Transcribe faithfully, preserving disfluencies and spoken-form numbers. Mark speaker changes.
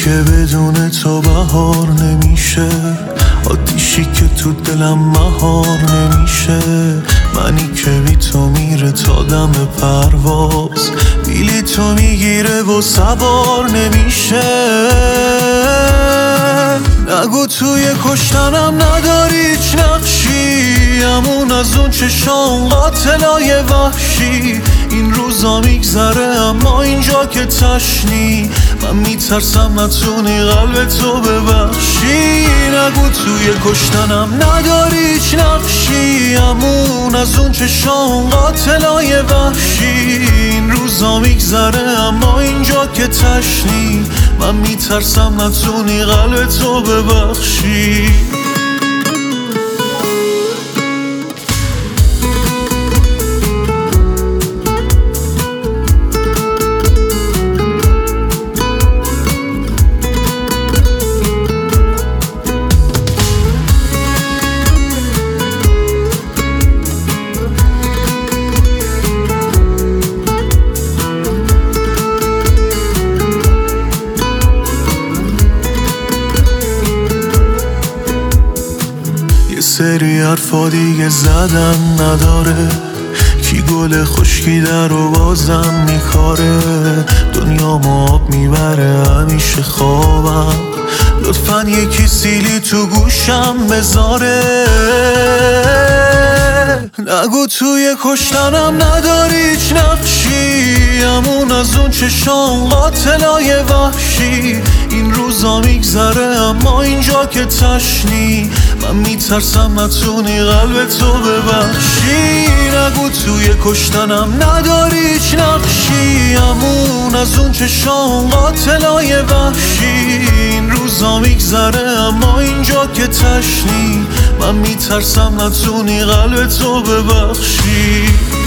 Speaker 1: که بدون تو بهار نمیشه، آتیشی که تو دلم مهار نمیشه، منی که بی تو میره تا دم پرواز، بیلی تو میگیره و سوار نمیشه. نگو توی کشتنم نداری هیچ نقشی، همون از اون چشام قاتلای وحشی. این روزا میگذره اما اینجا که تشنی، من میترسم نتونی قلب تو ببخشی. نگو توی کشتنم نداری هیچ نقشی، همون از اون چشام قاتلای وحشی. این روزا میگذره اما اینجا که تشنی، من میترسم نتونی قلب تو ببخشی. سری حرفا دیگه زدن نداره، کی گل خشکی در و بازم میکاره. دنیا ما آب میبره همیشه خوابم، لطفاً یکی سیلی تو گوشم بذاره. نگو توی کشتنم نداری هیچ نقشی، همون از اون چشام قاتلای وحشی. این روزا میگذره اما اینجا که تشنی، من میترسم نتونی قلب تو ببخشی. نگو توی کشتنم نداری هیچ نقشی، همون از اون چشام قاتلای وحشی. این روزا میگذره اما اینجا که تشنی، من میترسم نتونی قلب تو ببخشی.